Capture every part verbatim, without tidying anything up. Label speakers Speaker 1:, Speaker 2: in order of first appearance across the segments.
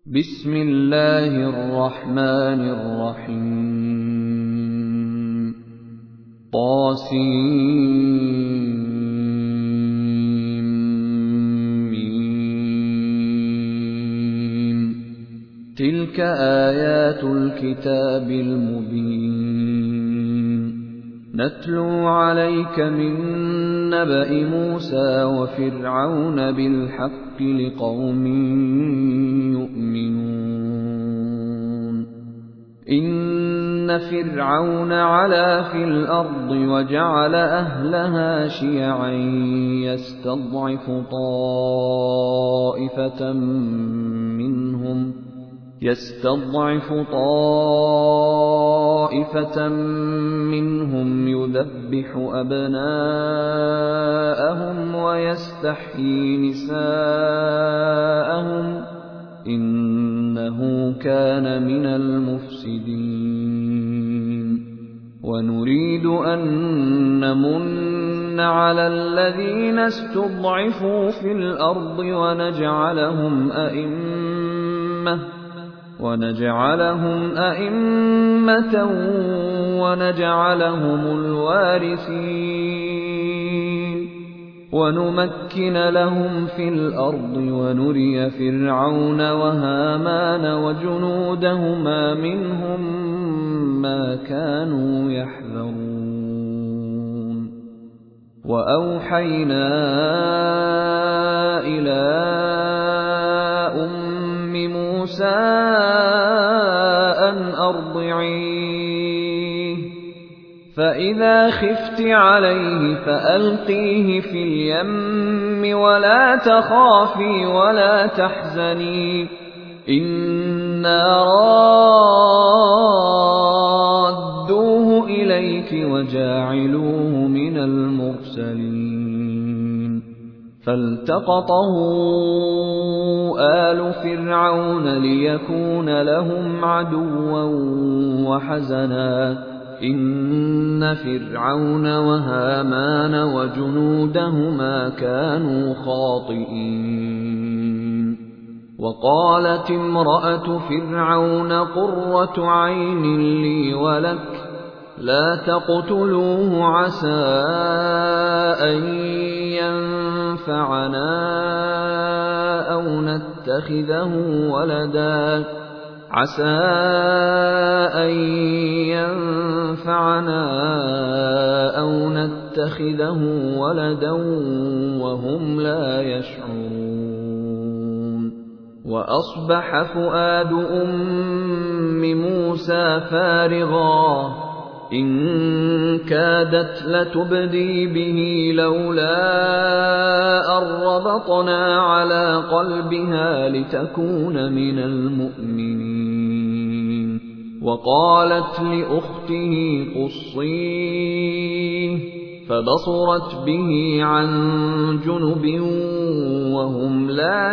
Speaker 1: بسم الله الرحمن الرحيم طاسيم تلك آيات الكتاب المبين نتلو عليك من نبأ موسى وفرعون بالحق لقوم يؤمنون إن فرعون علا في الأرض وجعل أهلها شيعا يستضعف طائفة منهم يستضعف طائفة منهم يذبح أبناءهم ويستحيي نساءهم إنه كان من المفسدين ونريد أن نمن على الذين استضعفوا في الأرض ونجعلهم أئمة ونجعلهم أئمة ونجعلهم الوارثين ونمكن لهم في الأرض ونري فرعون وهامان وجنودهما منهم ما كانوا يحذرون وأوحينا إلى أم موسى أن أرضعيه فإذا خفت عليه فألقيه في اليم ولا تخافي ولا تحزني إنا رادوه إليك وجاعلوه من المرسلين فالتقطه آل فرعون ليكون لهم عدوا وحزنا إن فرعون وهامان وجنودهما كانوا خاطئين وقالت امرأة فرعون قرة عين لي ولك لا تقتلوه عسى أن ينفعنا أو نتخذه ولدا عسى أن ينفعنا أو نتخذه ولدا وهم لا يشعرون وأصبح فؤاد أم موسى فارغا إن كادت لتبدي به لولا أن ربطنا على قلبها لتكون من المؤمنين وقالت لأخته قصيه فبصرت به عن جنب وهم لا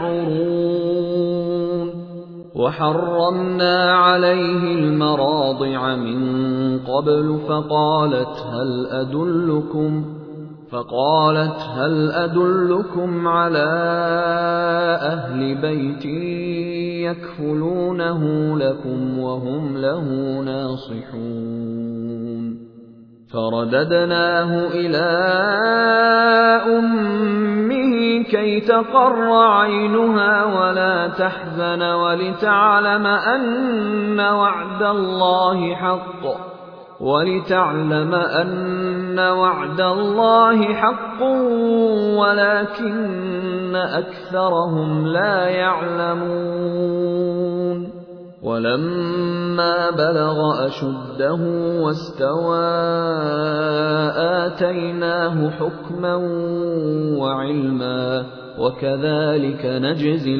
Speaker 1: يشعرون وحرمنا عليه المراضع من قبل فقالت هل أدلكم فقالت هل أدلكم على أهل بيت يكفلونه لكم وهم له ناصحون فرددناه إلى أمه كي تقر عينها ولا تحزن ولتعلم أن وعد الله حق ولتعلم أن وعد الله حق ولكن أكثرهم لا يعلمون ولما بلغ أشده واستوى آتيناه حكما وعلما وكذلك نجزي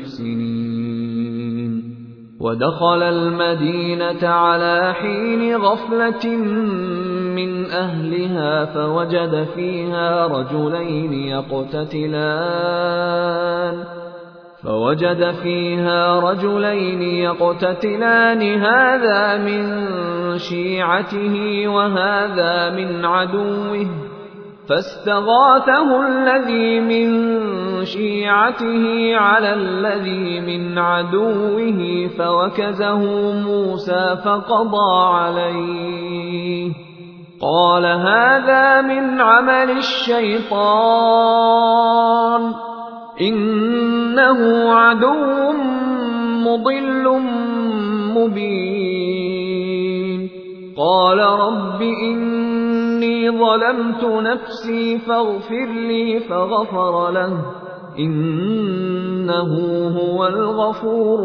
Speaker 1: المحسنين ودخل المدينة على حين غفلة من أهلها فوجد فيها رجلين يقتتلان فوجد فيها رجلين يقتتلان هذا من شيعته وهذا من عدوه فاستغاثه الذي من شيعته على الذي من عدوه فوكزه موسى فقضى عليه قال هذا من عمل الشيطان إنه عدو مضل مبين قال رب إني ظلمت نفسي فاغفر لي فغفر له إنه هو الغفور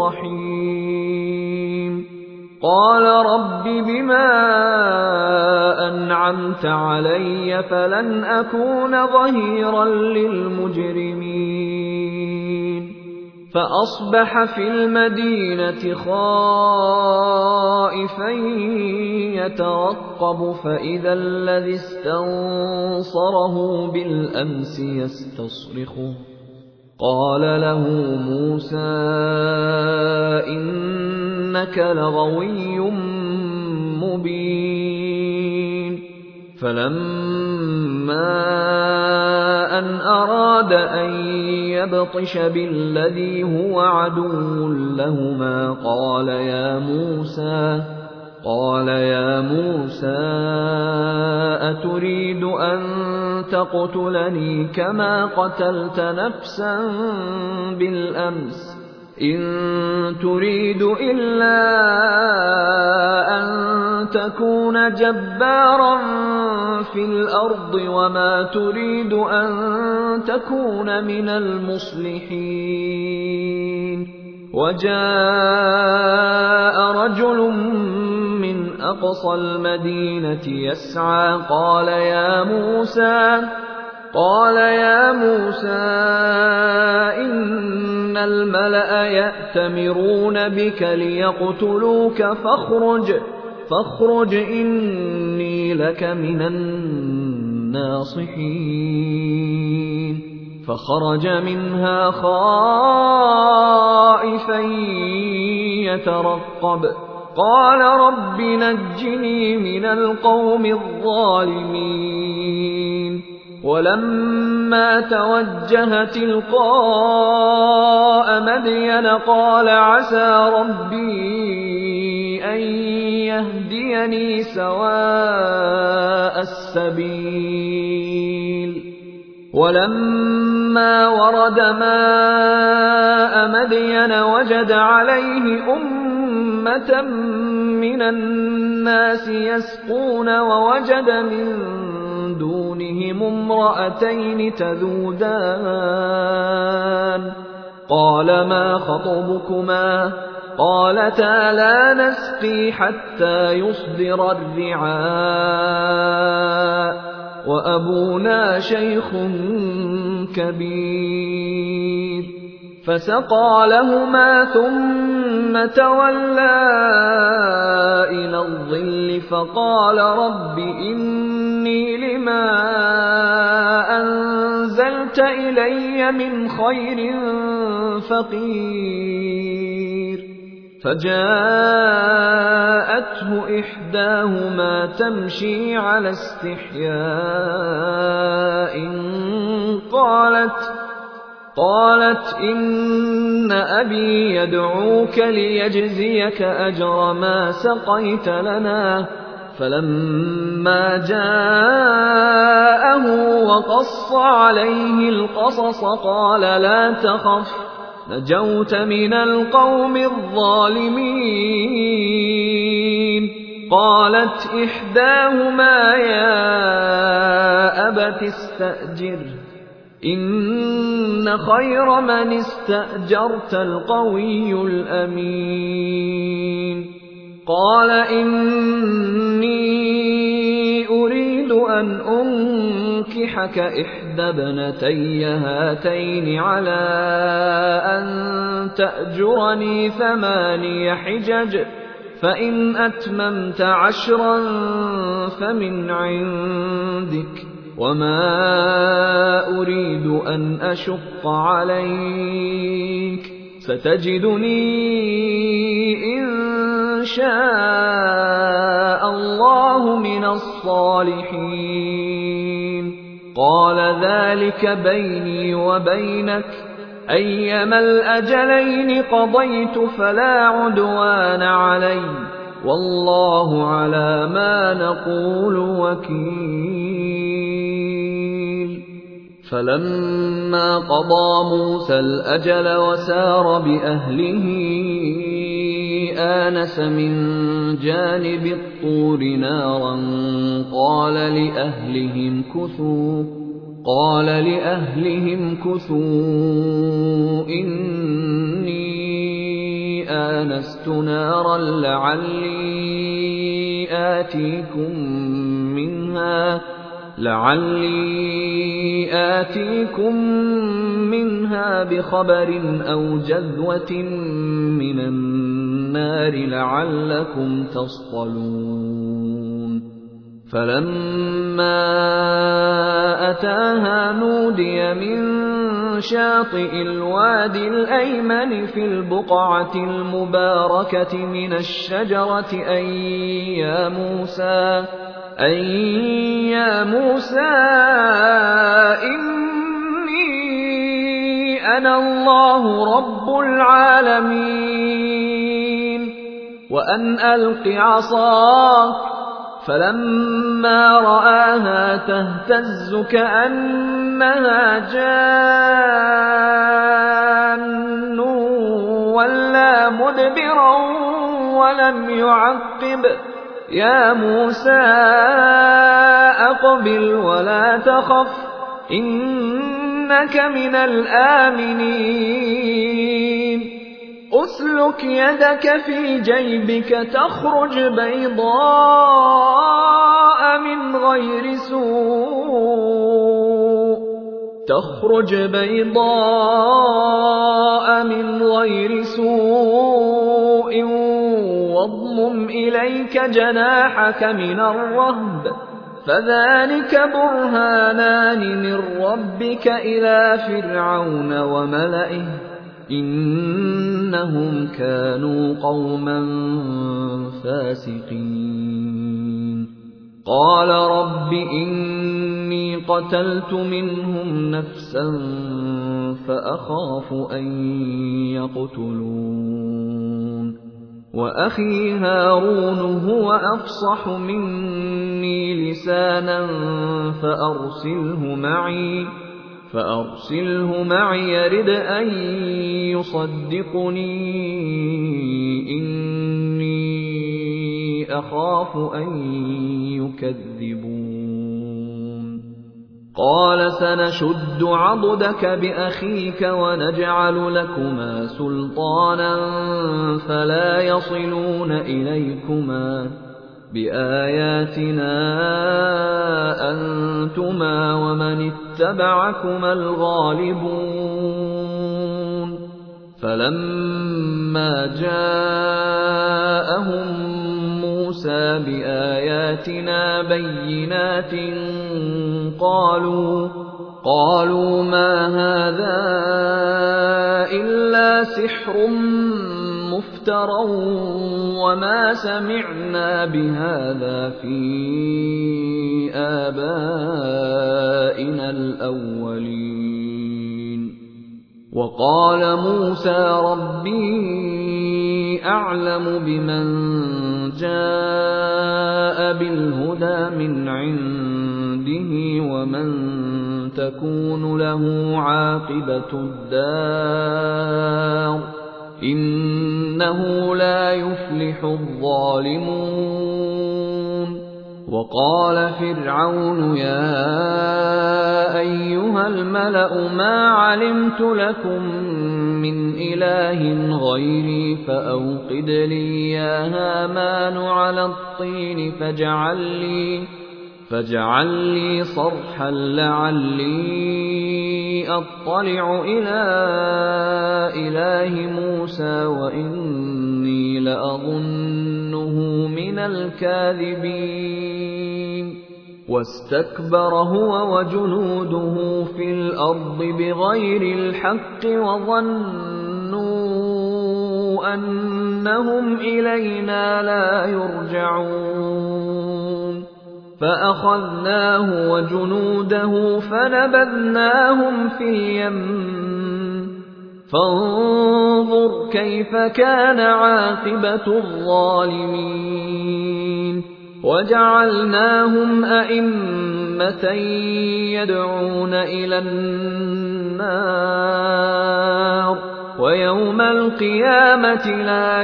Speaker 1: الرحيم قال رب بما أنعمت علي فلن أكون ظهيرا للمجرمين فأصبح في المدينة خائفا يترقب فإذا الذي استنصره بالأمس يستصرخه قال له موسى إنك لغوي مبين فلما أن أراد أن يبطش بالذي هو عدو لهما قال يا موسى قال يا موسى أتريد أن تقتلني كما قتلت نفسا بالأمس إن تريد إلا أن تكون جبارا في الأرض وما تريد أن تكون من المصلحين وجاء رجل من أقصى المدينة يسعى قال يا موسى قال يا موسى إن الملأ يأتمرون بك ليقتلوك فاخرج فاخرج إني لك من الناصحين فخرج منها خائفا يترقب قال رب نجني من القوم الظالمين ولما توجه تلقاء مدين قال عسى ربي أن يهديني سواء السبيل ولما ورد ماء مدين وجد عليه أمة من الناس يسقون ووجد من دونهم امرأتين تذودان قال ما خطبكما قالتا لا نسقي حتى يصدر الرعاء وأبونا شيخ كبير فسقى لهما ثم تولى إلى الظل فقال رب إني لما أنزلت إلي من خير فقير فجاءته إحداهما تمشي على استحياء قالت قالت إن أبي يدعوك ليجزيك أجر ما سقيت لنا فلما جاءه وقص عليه القصص قال لا تخف نجوت من القوم الظالمين قالت إحداهما يا أبت استأجره إن خير من استأجرت القوي الأمين قال إني أريد أن أنكحك إحدى ابنتي هاتين على أن تأجرني ثماني حجج فإن أتممت عشرا فمن عندك وما أريد أن أشق عليك ستجدني إن شاء الله من الصالحين قال ذلك بيني وبينك أيما الأجلين قضيت فلا عدوان علي والله على ما نقول وكيل. فلما قضى موسى الأجل وسار بأهله آنس من جانب الطور نارا قال لأهلهم كثوا قال لأهلهم كثوا إني آنست نارا لعلي آتيكم منها لعلي آتيكم منها بخبر أو جذوة من النار لعلكم تصطلون. فلما أتاها نودي من شاطئ الوادي الأيمن في البقعة المباركة من الشجرة أن يا موسى أن يا موسى إني أنا الله رب العالمين وأن ألق عصاك. فلما رآها تهتز كأنها جان ولا مدبرا ولم يعقب يا موسى أقبل ولا تخف إنك من الآمنين. أسلك يدك في جيبك تخرج بيضاء من غير سوء تخرج بيضاء من غير سوء واضمم إليك جناحك من الرهب فذلك برهانان من ربك إلى فرعون وملئه إنهم كانوا قوما فاسقين. قال رب إني قتلت منهم نفسا فأخاف أن يقتلون وأخي هارون هو أفصح مني لسانا فأرسله معي فأرسله معي يرد أن يصدقني إني أخاف أن يكذبون. قال سنشد عضدك بأخيك ونجعل لكما سلطانا فلا يصلون إليكما بآياتنا أنتما ومن اتبعكما الغالبون. فلما جاءهم موسى بآياتنا بينات قالوا قالوا ما هذا إلا سحر مفترى وما سمعنا بهذا في آبائنا الأولين. وقال موسى ربي أعلم بمن جاء بالهدى من عنده ومن تكون له عاقبة الدار إنه لا يفلح الظالمون. وقال فرعون يا أيها الملأ ما علمت لكم من إله غيري فأوقد لي يا هامان على الطين فاجعل لي فاجعل لي صرحا لعلي أطلع إلى إله موسى وإني لأظنه من الكاذبين. واستكبر هو وجنوده في الأرض بغير الحق وظنوا أنهم إلينا لا يرجعون. فأخذناه وجنوده فنبذناهم في اليم فانظر كيف كان عاقبة الظالمين وجعلناهم أئمة يدعون إلى النار ويوم القيامة لا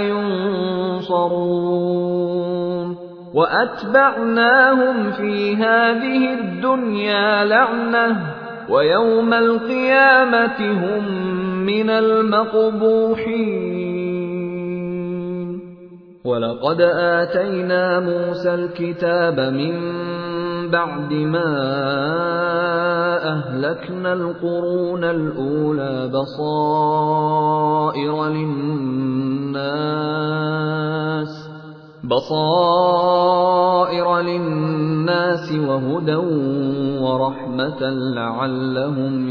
Speaker 1: ينصرون وأتبعناهم في هذه الدنيا لعنة ويوم القيامة هم من المقبوحين ولقد آتينا موسى الكتاب من بعد ما أهلكنا القرون الأولى بصائر للناس بصائر للناس وهدى ورحمة لعلهم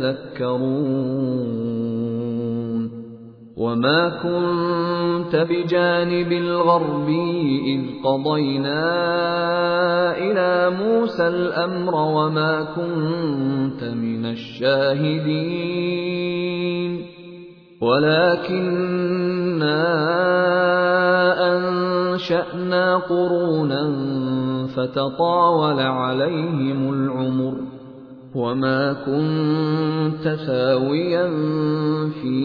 Speaker 1: يتذكرون وما كنت بجانب الغربي إذ قضينا إلى موسى الأمر وما كنت من الشاهدين ولكننا أنشأنا قرونا فتطاول عليهم العمر وما كنت ثاويا في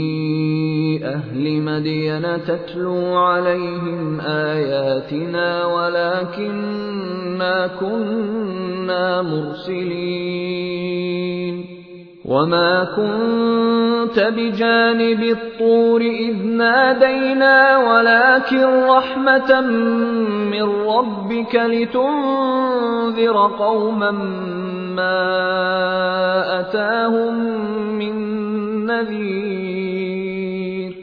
Speaker 1: أهل مدين تتلو عليهم آياتنا ولكننا كنا مرسلين وما كنت بجانب الطور إذ نادينا ولكن رحمة من ربك لتنذر قوما ما أتاهم من نذير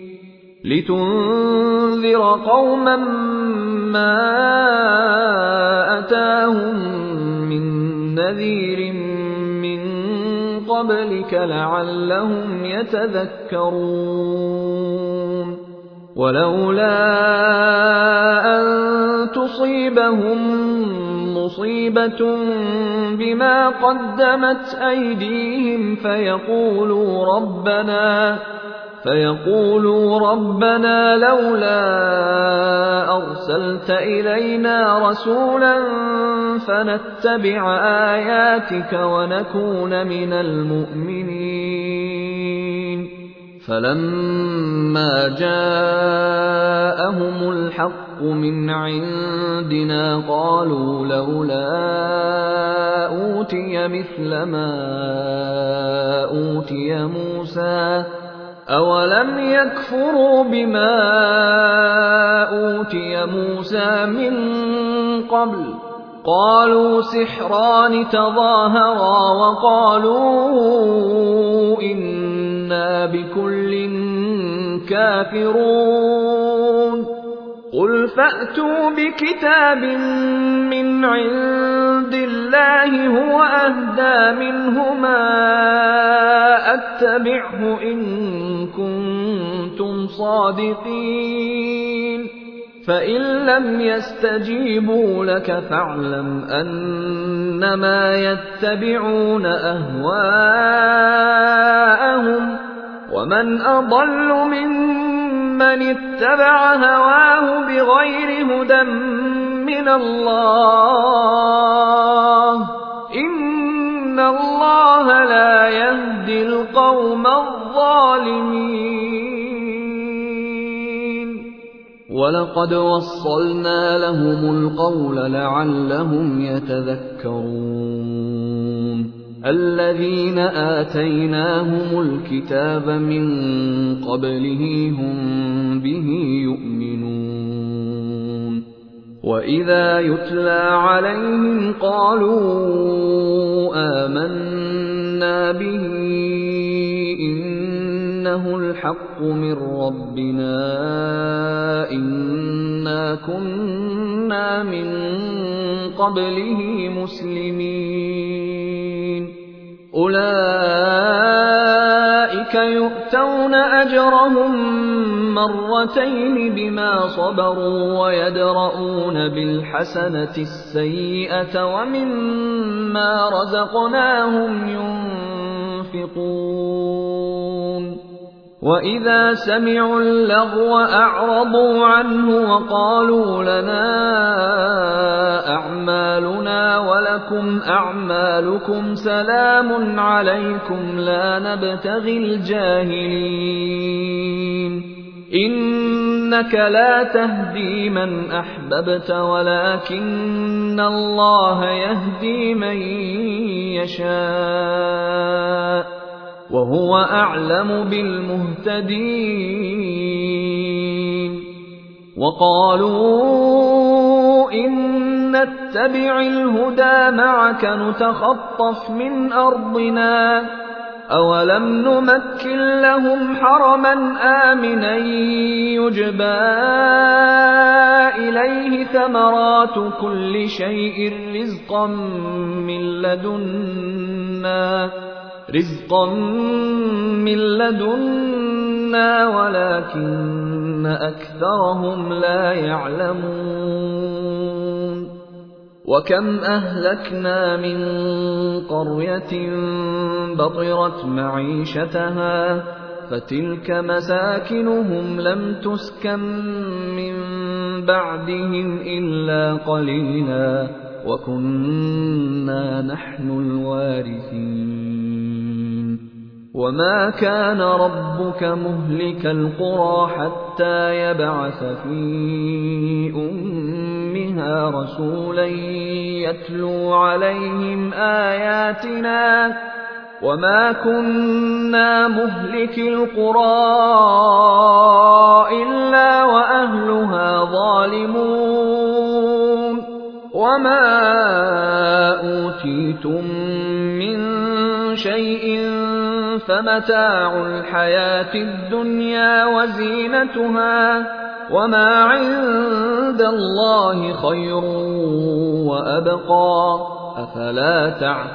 Speaker 1: لتنذر قوما ما أتاهم من نذير من قبلك لعلهم يتذكرون ولولا أن تصيبهم مصيبة بما قدمت أيديهم فيقولوا ربنا فيقولوا ربنا لولا أرسلت إلينا رسولا فنتبع آياتك ونكون من المؤمنين فلما جاءهم الحق من عندنا قالوا لولا أوتي مثل ما أوتي موسى أولم يكفروا بما أوتي موسى من قبل قالوا سحران تظاهرا وقالوا إنا بكل كافرون قل فأتوا بكتاب من عند الله هو أهدى منهما أتبعه إن كنتم صادقين فإن لم يستجيبوا لك فاعلم أنما يتبعون أهواءهم ومن أضل ممن اتبع هواه بغير هدى من الله إن الله لا يهدي القوم الظالمين ولقد وصلنا لهم القول لعلهم يتذكرون الذين آتيناهم الكتاب من قبله هم به يؤمنون وإذا يتلى عليهم قالوا آمنا به إنه الحق من ربنا إنا كنا من قبله مسلمين أولئك يؤتون أجرهم مرتين بما صبروا ويدرؤون بالحسنة السيئة ومما رزقناهم ينفقون وإذا سمعوا اللغو أعرضوا عنه وقالوا لنا أعمالنا ولكم أعمالكم سلام عليكم لا نبتغي الجاهلين إنك لا تهدي من أحببت ولكن الله يهدي من يشاء وهو أعلم بالمهتدين وقالوا إن نتبع الهدى معك نتخطف من أرضنا أولم نمكن لهم حرما آمنا يجبى إليه ثمرات كل شيء رزقا من لدنا رزقا من لدنا ولكن أكثرهم لا يعلمون وكم أهلكنا من قرية بطرت معيشتها فتلك مساكنهم لم تسكن من بعدهم إلا قليلا وكنا نحن الوارثين وما كان ربك مهلك القرى حتى يبعث في أمها رسولا يتلو عليهم آياتنا وما كنا مهلك القرى إلا وأهلها ظالمون وما أوتيتم من شيء فمتاع الحياة الدنيا وزينتها وما عند الله خير وأبقى أفلا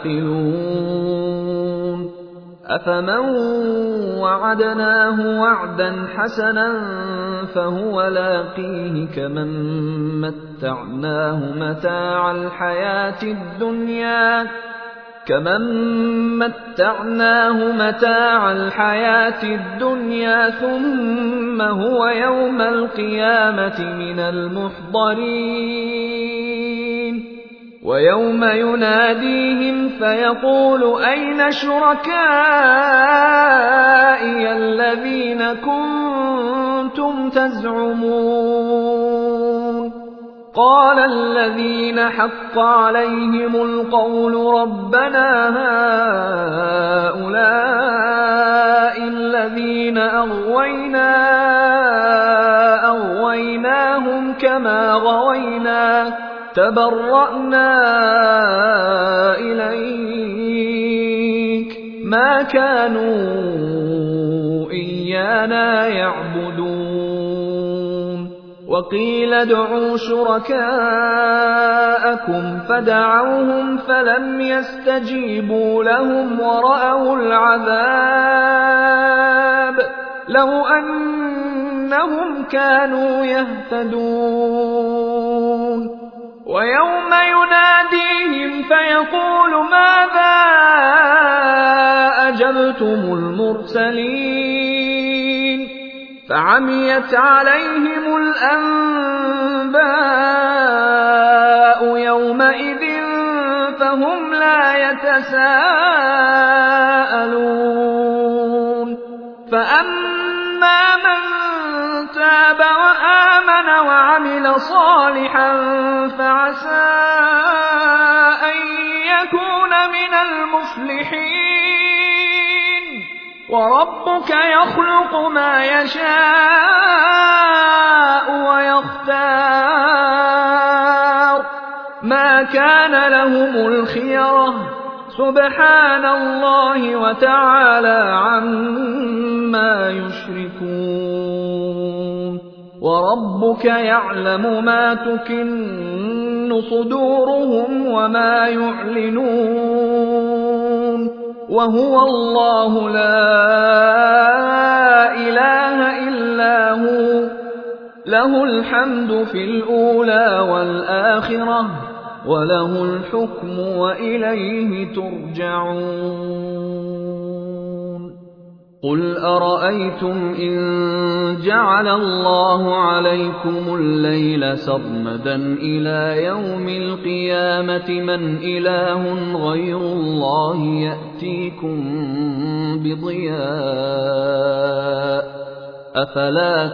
Speaker 1: تعقلون أفمن وعدناه وعدا حسنا فهو لاقيه كمن متعناه متاع الحياة الدنيا كمن متعناه متاع الحياة الدنيا ثم هو يوم القيامة من المحضرين ويوم يناديهم فيقول أين شركائي الذين كنتم تزعمون قال الذين حق عليهم القول ربنا هؤلاء الذين أغوينا أغويناهم كما غوينا تبرأنا إليك ما كانوا إيانا يعبدون وقيل ادعوا شركاءكم فدعوهم فلم يستجيبوا لهم ورأوا العذاب لو أنهم كانوا يهتدون ويوم يناديهم فيقول ماذا أجبتم المرسلين فعميت عليهم الأنباء يومئذ فهم لا يتساءلون فأما من تاب وآمن وعمل صالحا فعسى أن يكون من المفلحين وربك يخلق ما يشاء ويختار ما كان لهم الخيرة سبحان الله وتعالى عما يشركون وربك يعلم ما تكن صدورهم وما يعلنون وهو الله لا إله إلا هو له الحمد في الأولى والآخرة وله الحكم وإليه ترجعون قل أرأيتم إن جعل الله عليكم الليل سرمدا إلى يوم القيامة من إله غير الله يأتيكم بضياء أفلا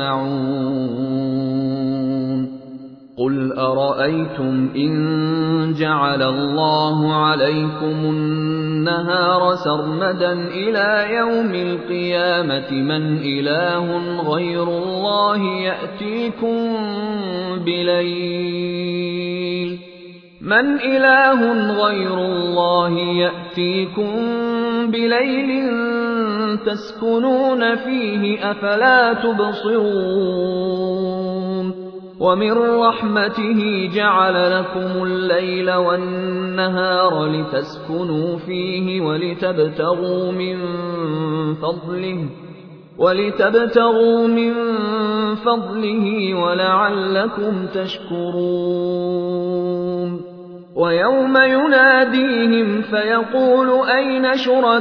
Speaker 1: تسمعون قل أرأيتم إن جعل الله عليكم النهار سرمدا إلى يوم القيامة من إله غير الله يأتيكم بليل من إله غير الله يأتيكم بليل تسكنون فيه أفلا تبصرون ومن رحمته جعل لكم الليل والنهار لتسكنوا فيه ولتبتغوا من فضله ولتبتغوا من فضله ولعلكم تشكرون ويوم يناديهم فيقول أين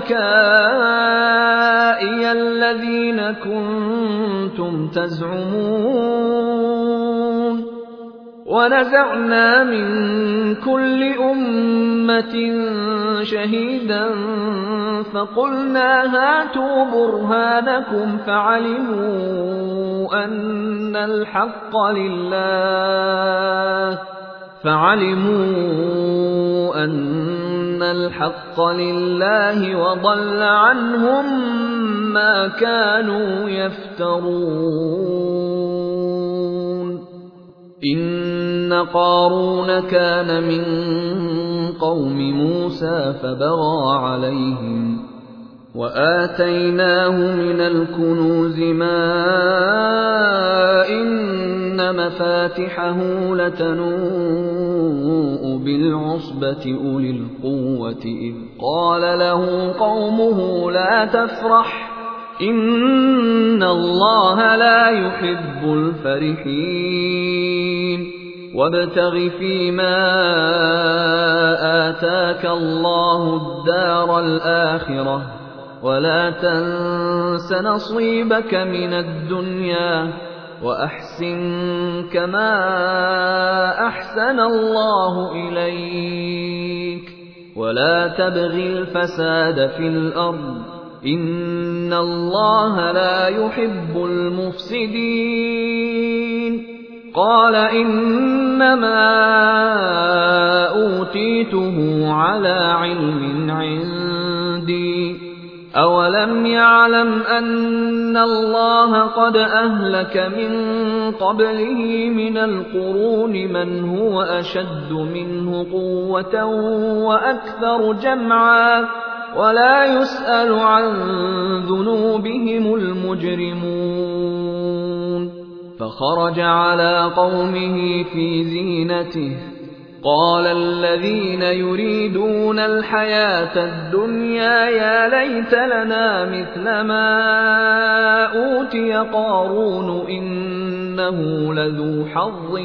Speaker 1: شركائي الذين كنتم تزعمون ونزعنا من كل أمة شهيدا فقلنا هاتوا برهانكم فعلموا أن الحق لله فعلموا أن الحق لله وضل عنهم ما كانوا يفترون إن قارون كان من قوم موسى فبغى عليهم وآتيناه من الكنوز ما إن مفاتحه لتنوء بالعصبة أولي القوة إذ قال له قومه لا تفرح إن الله لا يحب الفرحين وابتغ فيما آتاك الله الدار الآخرة ولا تنس نصيبك من الدنيا وأحسن كما أحسن الله إليك ولا تبغ الفساد في الأرض إن الله لا يحب المفسدين قال إنما أوتيته على علم عندي أولم يعلم أن الله قد أهلك من قبله من القرون من هو أشد منه قوة وأكثر جمعا ولا يسأل عن ذنوبهم المجرمون فخرج على قومه في زينته قال الذين يريدون الحياة الدنيا يا ليت لنا مثل ما أوتي قارون إنه لذو حظ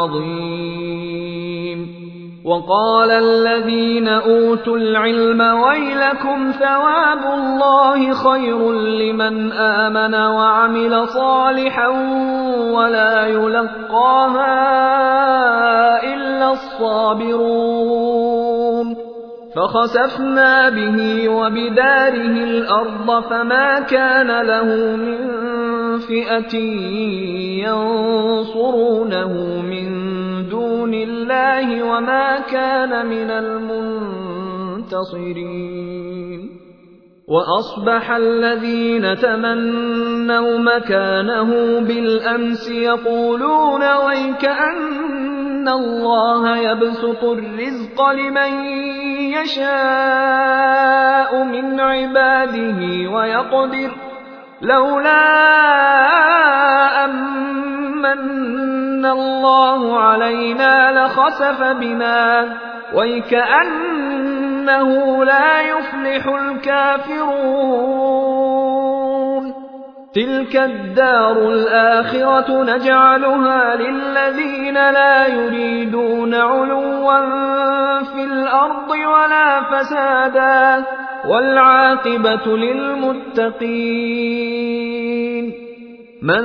Speaker 1: عظيم وقال الذين أوتوا العلم ويلكم ثواب الله خير لمن آمن وعمل صالحا ولا يلقاها إلا الصابرون فخسفنا به وبداره الأرض فما كان له من فئة ينصرونه من دون الله وما كان من المنتصرين وأصبح الذين تمنوا مكانه بالأمس يقولون ويكأن الله يبسط الرزق لمن يشاء من عباده ويقدر لولا أمن الله علينا لخسف بنا ويكأنه لا يفلح الكافرون تِلْكَ الدَّارُ الْآخِرَةُ نَجْعَلُهَا لِلَّذِينَ لَا يُرِيدُونَ عُلُوًّا فِي الْأَرْضِ وَلَا فَسَادًا ۚ وَالْعَاقِبَةُ لِلْمُتَّقِينَ مَن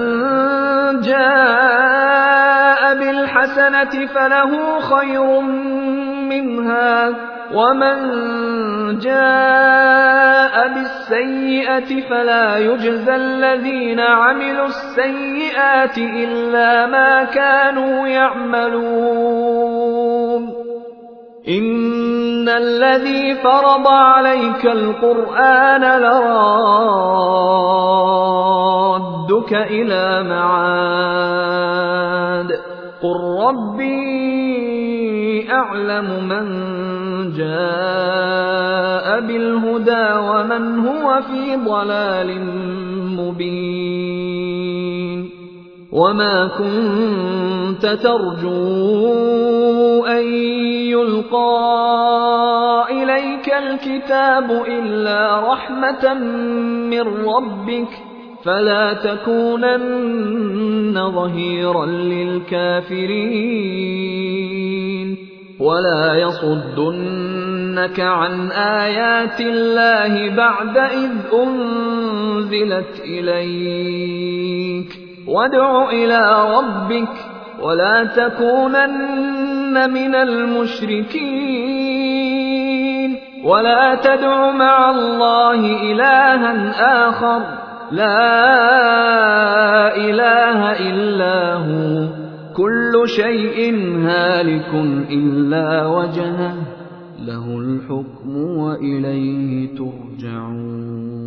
Speaker 1: جَاءَ بِالْحَسَنَةِ فَلَهُ خَيْرٌ مِّنْهَا ۖ وَمَن جَاءَ بِالسَّيِّئَةِ فَلَا يُجْزَى الَّذِينَ عَمِلُوا السَّيِّئَاتِ إِلَّا مَا كَانُوا يَعْمَلُونَ إِنَّ الَّذِي فَرَضَ عَلَيْكَ الْقُرْآنَ لَرَادُّكَ إِلَىٰ مَعَادٍ ۚ قُل رَّبِّي أَعْلَمُ مَن جَاءَ بِالْهُدَىٰ وَمَنْ هُوَ فِي ضَلَالٍ مُّبِينٍ وَمَا كُنتَ تَرْجُو أَن يُلْقَىٰ إِلَيْكَ الْكِتَابُ إِلَّا رَحْمَةً مِّن رَّبِّكَ فَلَا تَكُونَنَّ ظَهِيرًا لِّلْكَافِرِينَ وَلَا يَصُدُّنَّكَ عَنْ آيَاتِ اللَّهِ بَعْدَ إِذْ أُنزِلَتْ إِلَيْكَ وَادْعُ إِلَىٰ رَبِّكَ وَلَا تَكُونَنَّ مِنَ الْمُشْرِكِينَ وَلَا تَدْعُ مَعَ اللَّهِ إِلَٰهًا آخَرَ لَا إِلَٰهَ إِلَّا هُوَ كُلُّ شَيْءٍ هَالِكٌ إِلَّا وَجْهَهُ لَهُ الْحُكْمُ وَإِلَيْهِ تُرْجَعُونَ